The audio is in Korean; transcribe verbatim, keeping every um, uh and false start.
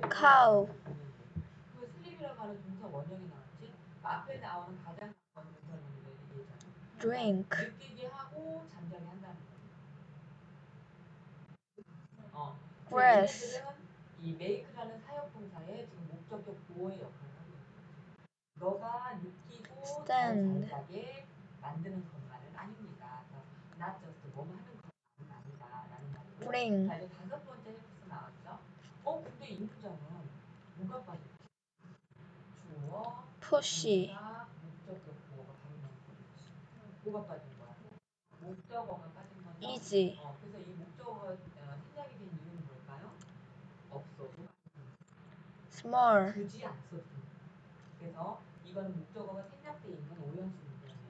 cow, 그 슬립이라고 하는 동사 원형이 나왔지? 앞에 나오는 가장 가까운 동사를 먼저 얘기했잖아. drink, 느끼게 하고 잠자게 한다는 거야. 어. grass, 얘네들은 이 make라는 사역 동사에 지금 목적격 보호의 역할을 하고 있는 거지. 너가 느끼고 더 stand, 잘자게 만드는 것만은 아닙니다. not just 뭐뭐 하는 것만은 아니다라는 말이고. bring, 자, 이제 다섯 번째 헬프스 나왔죠. 어, 근데 이 문장은 뭐가 빠졌지? 주어, pushy, 동사, 목적격 보호가 바로 나온 거지. 뭐가 빠진 거야? 목적어가 빠진 거죠? easy, 어, 그래서 이 목적어가 어, 생략이 된 이유는 뭘까요? 없어도 small, 굳이 안 써도 됩니다. 그래서 이거는 목적어가 생략되어 있는 오형식